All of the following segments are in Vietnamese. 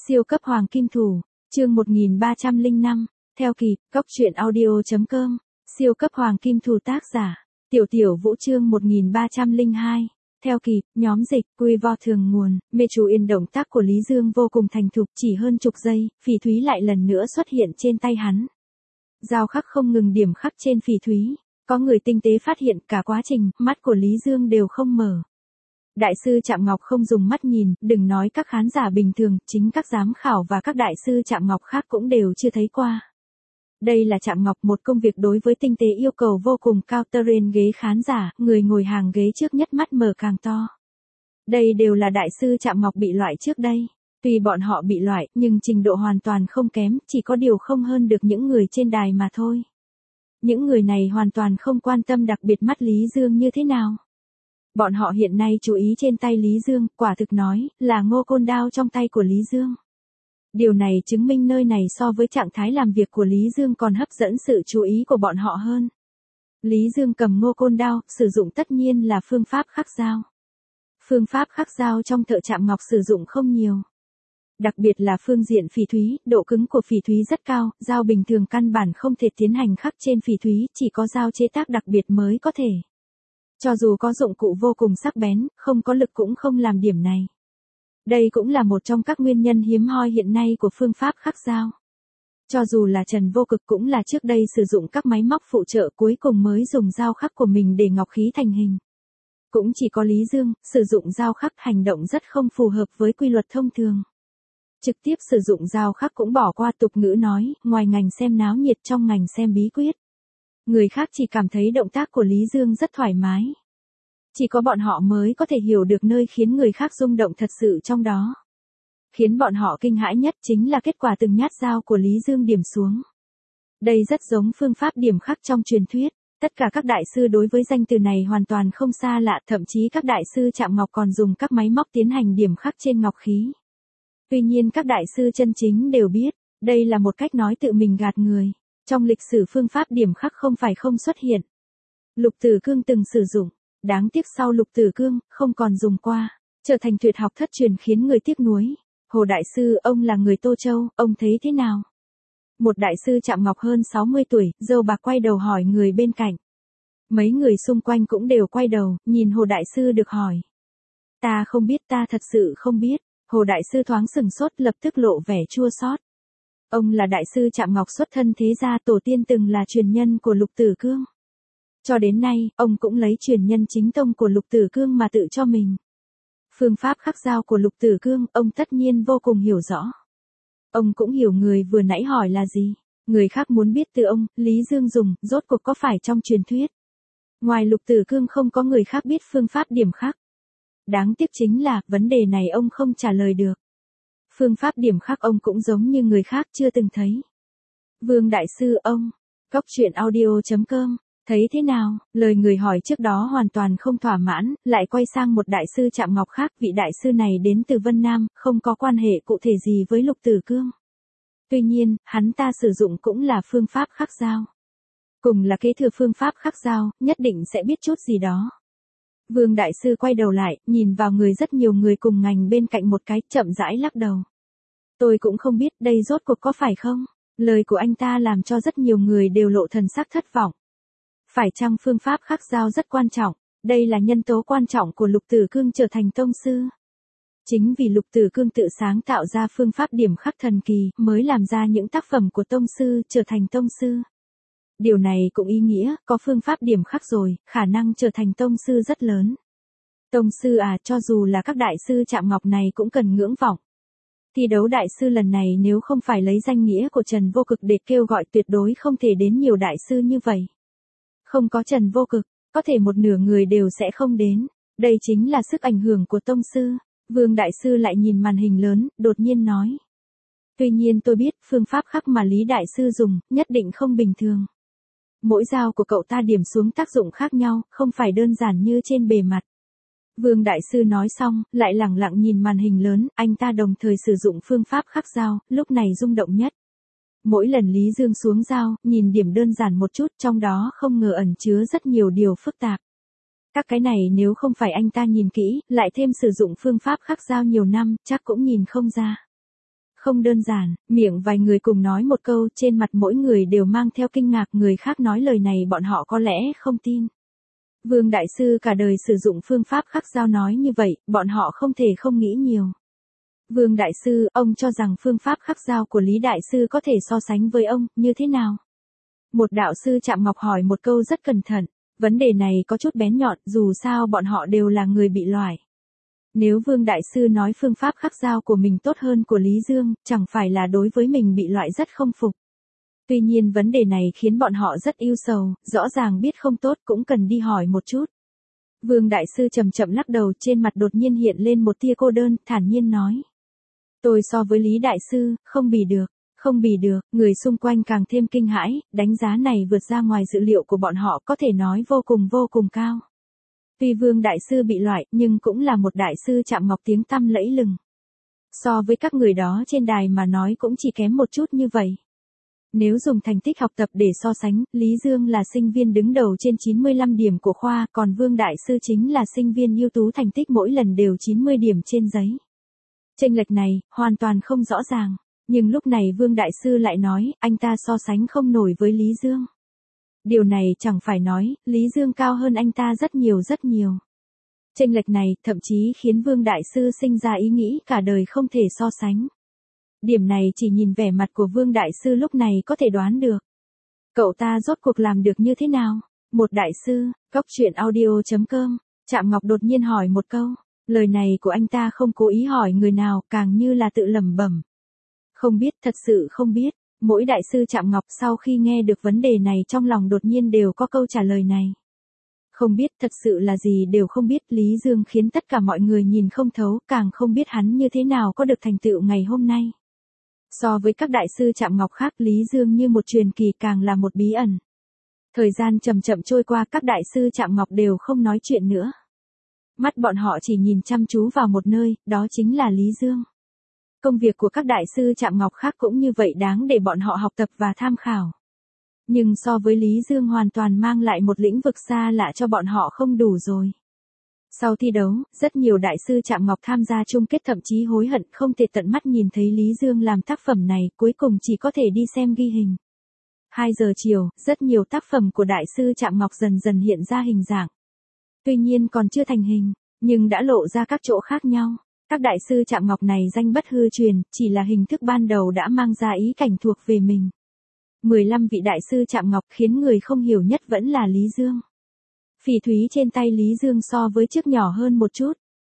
Siêu cấp hoàng kim thủ, chương 1305, theo kịp, cóc truyện audio.com, siêu cấp hoàng kim thủ tác giả, Tiểu Tiểu Vũ chương 1302, theo kịp, nhóm dịch, quy vo thường nguồn, mê chú yên động tác của Lý Dương vô cùng thành thục, chỉ hơn chục giây, phỉ thúy lại lần nữa xuất hiện trên tay hắn. Dao khắc không ngừng điểm khắc trên phỉ thúy, có người tinh tế phát hiện cả quá trình, mắt của Lý Dương đều không mở. Đại sư Trạm Ngọc không dùng mắt nhìn, đừng nói các khán giả bình thường, chính các giám khảo và các đại sư Trạm Ngọc khác cũng đều chưa thấy qua. Đây là Trạm Ngọc, một công việc đối với tinh tế yêu cầu vô cùng cao, terrain ghế khán giả, người ngồi hàng ghế trước nhất mắt mở càng to. Đây đều là đại sư Trạm Ngọc bị loại trước đây. Tuy bọn họ bị loại, nhưng trình độ hoàn toàn không kém, chỉ có điều không hơn được những người trên đài mà thôi. Những người này hoàn toàn không quan tâm đặc biệt mắt Lý Dương như thế nào. Bọn họ hiện nay chú ý trên tay Lý Dương, quả thực nói, là ngô côn đao trong tay của Lý Dương. Điều này chứng minh nơi này so với trạng thái làm việc của Lý Dương còn hấp dẫn sự chú ý của bọn họ hơn. Lý Dương cầm ngô côn đao, sử dụng tất nhiên là phương pháp khắc dao. Phương pháp khắc dao trong thợ Trạm Ngọc sử dụng không nhiều. Đặc biệt là phương diện phỉ thúy, độ cứng của phỉ thúy rất cao, dao bình thường căn bản không thể tiến hành khắc trên phỉ thúy, chỉ có dao chế tác đặc biệt mới có thể. Cho dù có dụng cụ vô cùng sắc bén, không có lực cũng không làm điểm này. Đây cũng là một trong các nguyên nhân hiếm hoi hiện nay của phương pháp khắc dao. Cho dù là Trần Vô Cực cũng là trước đây sử dụng các máy móc phụ trợ cuối cùng mới dùng dao khắc của mình để ngọc khí thành hình. Cũng chỉ có Lý Dương, sử dụng dao khắc hành động rất không phù hợp với quy luật thông thường. Trực tiếp sử dụng dao khắc cũng bỏ qua tục ngữ nói, ngoài ngành xem náo nhiệt trong ngành xem bí quyết. Người khác chỉ cảm thấy động tác của Lý Dương rất thoải mái. Chỉ có bọn họ mới có thể hiểu được nơi khiến người khác rung động thật sự trong đó. Khiến bọn họ kinh hãi nhất chính là kết quả từng nhát dao của Lý Dương điểm xuống. Đây rất giống phương pháp điểm khắc trong truyền thuyết. Tất cả các đại sư đối với danh từ này hoàn toàn không xa lạ, thậm chí các đại sư Trạm Ngọc còn dùng các máy móc tiến hành điểm khắc trên ngọc khí. Tuy nhiên các đại sư chân chính đều biết, đây là một cách nói tự mình gạt người. Trong lịch sử phương pháp điểm khắc không phải không xuất hiện. Lục Tử Cương từng sử dụng, đáng tiếc sau Lục Tử Cương, không còn dùng qua, trở thành tuyệt học thất truyền khiến người tiếc nuối. Hồ Đại Sư, ông là người Tô Châu, ông thấy thế nào? Một đại sư Trạm Ngọc hơn 60 tuổi, râu bạc quay đầu hỏi người bên cạnh. Mấy người xung quanh cũng đều quay đầu, nhìn Hồ Đại Sư được hỏi. Ta không biết, ta thật sự không biết. Hồ Đại Sư thoáng sừng sốt, lập tức lộ vẻ chua xót. Ông là đại sư Trạm Ngọc xuất thân thế gia, tổ tiên từng là truyền nhân của Lục Tử Cương. Cho đến nay, ông cũng lấy truyền nhân chính tông của Lục Tử Cương mà tự cho mình. Phương pháp khắc dao của Lục Tử Cương, ông tất nhiên vô cùng hiểu rõ. Ông cũng hiểu người vừa nãy hỏi là gì. Người khác muốn biết từ ông, Lý Dương dùng, rốt cuộc có phải trong truyền thuyết. Ngoài Lục Tử Cương không có người khác biết phương pháp điểm khắc. Đáng tiếc chính là, vấn đề này ông không trả lời được. Phương pháp điểm khắc ông cũng giống như người khác chưa từng thấy. Vương Đại Sư ông, cóc truyện audio.com, thấy thế nào? Lời người hỏi trước đó hoàn toàn không thỏa mãn, lại quay sang một đại sư Trạm Ngọc khác. Vị đại sư này đến từ Vân Nam, không có quan hệ cụ thể gì với Lục Tử Cương. Tuy nhiên, hắn ta sử dụng cũng là phương pháp khắc dao. Cùng là kế thừa phương pháp khắc dao, nhất định sẽ biết chút gì đó. Vương Đại Sư quay đầu lại, nhìn vào người rất nhiều người cùng ngành bên cạnh một cái, chậm rãi lắc đầu. Tôi cũng không biết đây rốt cuộc có phải không? Lời của anh ta làm cho rất nhiều người đều lộ thần sắc thất vọng. Phải chăng phương pháp khắc dao rất quan trọng? Đây là nhân tố quan trọng của Lục Tử Cương trở thành tông sư. Chính vì Lục Tử Cương tự sáng tạo ra phương pháp điểm khắc thần kỳ, mới làm ra những tác phẩm của tông sư trở thành tông sư. Điều này cũng ý nghĩa, có phương pháp điểm khắc rồi, khả năng trở thành tông sư rất lớn. Tông sư à, cho dù là các đại sư Trạm Ngọc này cũng cần ngưỡng vọng. Thi đấu đại sư lần này nếu không phải lấy danh nghĩa của Trần Vô Cực để kêu gọi tuyệt đối không thể đến nhiều đại sư như vậy. Không có Trần Vô Cực, có thể một nửa người đều sẽ không đến. Đây chính là sức ảnh hưởng của tông sư. Vương Đại Sư lại nhìn màn hình lớn, đột nhiên nói. Tuy nhiên tôi biết, phương pháp khắc mà Lý Đại Sư dùng, nhất định không bình thường. Mỗi dao của cậu ta điểm xuống tác dụng khác nhau, không phải đơn giản như trên bề mặt. Vương Đại Sư nói xong, lại lẳng lặng nhìn màn hình lớn, anh ta đồng thời sử dụng phương pháp khắc dao, lúc này rung động nhất. Mỗi lần Lý Dương xuống dao, nhìn điểm đơn giản một chút, trong đó không ngờ ẩn chứa rất nhiều điều phức tạp. Các cái này nếu không phải anh ta nhìn kỹ, lại thêm sử dụng phương pháp khắc dao nhiều năm, chắc cũng nhìn không ra. Không đơn giản, miệng vài người cùng nói một câu, trên mặt mỗi người đều mang theo kinh ngạc, người khác nói lời này bọn họ có lẽ không tin. Vương Đại Sư cả đời sử dụng phương pháp khắc dao nói như vậy, bọn họ không thể không nghĩ nhiều. Vương Đại Sư, ông cho rằng phương pháp khắc dao của Lý Đại Sư có thể so sánh với ông, như thế nào? Một đạo sư Trạm Ngọc hỏi một câu rất cẩn thận, vấn đề này có chút bén nhọn, dù sao bọn họ đều là người bị loại. Nếu Vương Đại Sư nói phương pháp khắc dao của mình tốt hơn của Lý Dương, chẳng phải là đối với mình bị loại rất không phục. Tuy nhiên vấn đề này khiến bọn họ rất ưu sầu, rõ ràng biết không tốt cũng cần đi hỏi một chút. Vương Đại Sư chậm chậm lắc đầu, trên mặt đột nhiên hiện lên một tia cô đơn, thản nhiên nói. Tôi so với Lý Đại Sư, không bì được. Không bì được, người xung quanh càng thêm kinh hãi, đánh giá này vượt ra ngoài dự liệu của bọn họ, có thể nói vô cùng cao. Tuy Vương Đại Sư bị loại, nhưng cũng là một đại sư Trạm Ngọc tiếng tăm lẫy lừng. So với các người đó trên đài mà nói cũng chỉ kém một chút như vậy. Nếu dùng thành tích học tập để so sánh, Lý Dương là sinh viên đứng đầu trên 95 điểm của khoa, còn Vương Đại Sư chính là sinh viên ưu tú, thành tích mỗi lần đều 90 điểm trên giấy. Chênh lệch này, hoàn toàn không rõ ràng. Nhưng lúc này Vương Đại Sư lại nói, anh ta so sánh không nổi với Lý Dương. Điều này chẳng phải nói, Lý Dương cao hơn anh ta rất nhiều. Chênh lệch này, thậm chí khiến Vương Đại Sư sinh ra ý nghĩ cả đời không thể so sánh. Điểm này chỉ nhìn vẻ mặt của Vương Đại Sư lúc này có thể đoán được. Cậu ta rốt cuộc làm được như thế nào? Một đại sư, Cốc.audio.com, Trạm Ngọc đột nhiên hỏi một câu. Lời này của anh ta không cố ý hỏi người nào, càng như là tự lẩm bẩm. Không biết, thật sự không biết. Mỗi đại sư Trạm Ngọc sau khi nghe được vấn đề này trong lòng đột nhiên đều có câu trả lời này. Không biết, thật sự là gì đều không biết. Lý Dương khiến tất cả mọi người nhìn không thấu, càng không biết hắn như thế nào có được thành tựu ngày hôm nay. So với các đại sư Trạm Ngọc khác, Lý Dương như một truyền kỳ, càng là một bí ẩn. Thời gian chậm chậm trôi qua, các đại sư Trạm Ngọc đều không nói chuyện nữa. Mắt bọn họ chỉ nhìn chăm chú vào một nơi, đó chính là Lý Dương. Công việc của các đại sư Trạm Ngọc khác cũng như vậy, đáng để bọn họ học tập và tham khảo. Nhưng so với Lý Dương hoàn toàn mang lại một lĩnh vực xa lạ cho bọn họ không đủ rồi. Sau thi đấu, rất nhiều đại sư Trạm Ngọc tham gia chung kết thậm chí hối hận không thể tận mắt nhìn thấy Lý Dương làm tác phẩm này, cuối cùng chỉ có thể đi xem ghi hình. 2 giờ chiều, rất nhiều tác phẩm của đại sư Trạm Ngọc dần dần hiện ra hình dạng. Tuy nhiên còn chưa thành hình, nhưng đã lộ ra các chỗ khác nhau. Các đại sư Trạm Ngọc này danh bất hư truyền, chỉ là hình thức ban đầu đã mang ra ý cảnh thuộc về mình. 15 vị đại sư Trạm Ngọc khiến người không hiểu nhất vẫn là Lý Dương. Phỉ thúy trên tay Lý Dương so với trước nhỏ hơn một chút.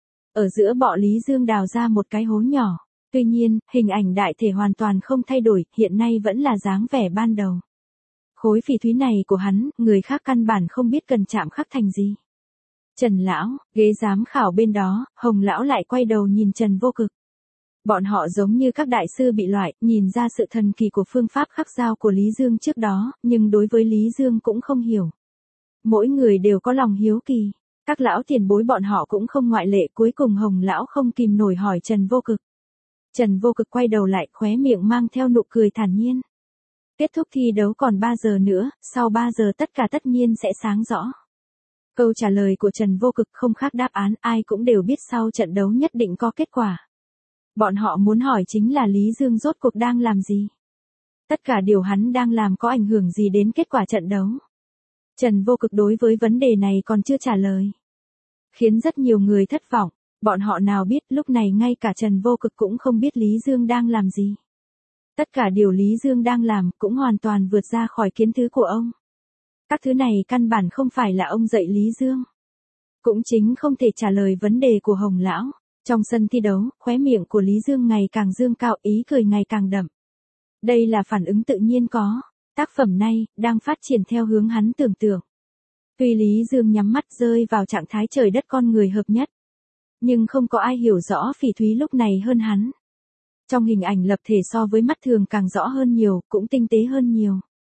Ở giữa bọ Lý Dương đào ra một cái hố nhỏ. Tuy nhiên, hình ảnh đại thể hoàn toàn không thay đổi, hiện nay vẫn là dáng vẻ ban đầu. Khối phỉ thúy này của hắn, người khác căn bản không biết cần chạm khắc thành gì. Trần Lão, ghế giám khảo bên đó, Hồng Lão lại quay đầu nhìn Trần Vô Cực. Bọn họ giống như các đại sư bị loại, nhìn ra sự thần kỳ của phương pháp khắc dao của Lý Dương trước đó, nhưng đối với Lý Dương cũng không hiểu. Mỗi người đều có lòng hiếu kỳ. Các lão tiền bối bọn họ cũng không ngoại lệ, cuối cùng Hồng Lão không kìm nổi hỏi Trần Vô Cực. Trần Vô Cực quay đầu lại, khóe miệng mang theo nụ cười thản nhiên. Kết thúc thi đấu còn 3 giờ nữa, sau 3 giờ tất cả tất nhiên sẽ sáng rõ. Câu trả lời của Trần Vô Cực không khác đáp án, ai cũng đều biết sau trận đấu nhất định có kết quả. Bọn họ muốn hỏi chính là Lý Dương rốt cuộc đang làm gì? Tất cả điều hắn đang làm có ảnh hưởng gì đến kết quả trận đấu? Trần Vô Cực đối với vấn đề này còn chưa trả lời. Khiến rất nhiều người thất vọng, bọn họ nào biết lúc này ngay cả Trần Vô Cực cũng không biết Lý Dương đang làm gì. Tất cả điều Lý Dương đang làm cũng hoàn toàn vượt ra khỏi kiến thức của ông. Các thứ này căn bản không phải là ông dạy Lý Dương. Cũng chính không thể trả lời vấn đề của Hồng Lão. Trong sân thi đấu, khóe miệng của Lý Dương ngày càng dương cao, ý cười ngày càng đậm. Đây là phản ứng tự nhiên có. Tác phẩm này, đang phát triển theo hướng hắn tưởng tượng. Tuy Lý Dương nhắm mắt rơi vào trạng thái trời đất con người hợp nhất. Nhưng không có ai hiểu rõ phỉ thúy lúc này hơn hắn. Trong hình ảnh lập thể so với mắt thường càng rõ hơn nhiều, cũng tinh tế hơn nhiều.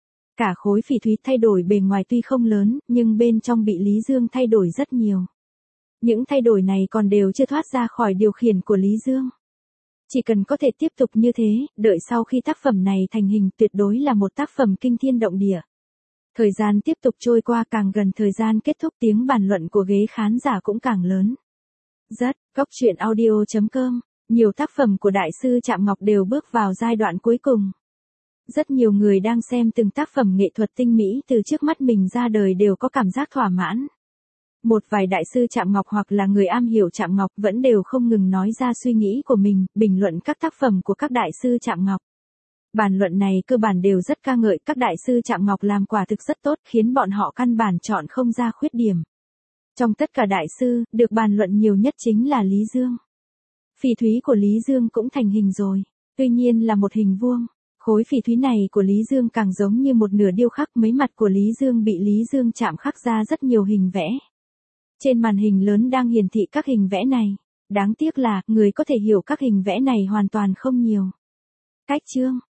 Cả khối phỉ thúy thay đổi bề ngoài tuy không lớn, nhưng bên trong bị Lý Dương thay đổi rất nhiều. Những thay đổi này còn đều chưa thoát ra khỏi điều khiển của Lý Dương. Chỉ cần có thể tiếp tục như thế, đợi sau khi tác phẩm này thành hình tuyệt đối là một tác phẩm kinh thiên động địa. Thời gian tiếp tục trôi qua, càng gần thời gian kết thúc tiếng bàn luận của ghế khán giả cũng càng lớn. Cốc.audio.com Nhiều tác phẩm của Đại sư Trạm Ngọc đều bước vào giai đoạn cuối cùng. Rất nhiều người đang xem từng tác phẩm nghệ thuật tinh mỹ từ trước mắt mình ra đời đều có cảm giác thỏa mãn. Một vài đại sư Trạm Ngọc hoặc là người am hiểu Trạm Ngọc vẫn đều không ngừng nói ra suy nghĩ của mình, bình luận các tác phẩm của các đại sư Trạm Ngọc. Bàn luận này cơ bản đều rất ca ngợi các đại sư Trạm Ngọc làm quả thực rất tốt, khiến bọn họ căn bản chọn không ra khuyết điểm. Trong tất cả đại sư, được bàn luận nhiều nhất chính là Lý Dương. Phỉ thúy của Lý Dương cũng thành hình rồi, tuy nhiên là một hình vuông. Khối phỉ thúy này của Lý Dương càng giống như một nửa điêu khắc, mấy mặt của Lý Dương bị Lý Dương chạm khắc ra rất nhiều hình vẽ. Trên màn hình lớn đang hiển thị các hình vẽ này. Đáng tiếc là, người có thể hiểu các hình vẽ này hoàn toàn không nhiều. Cách chương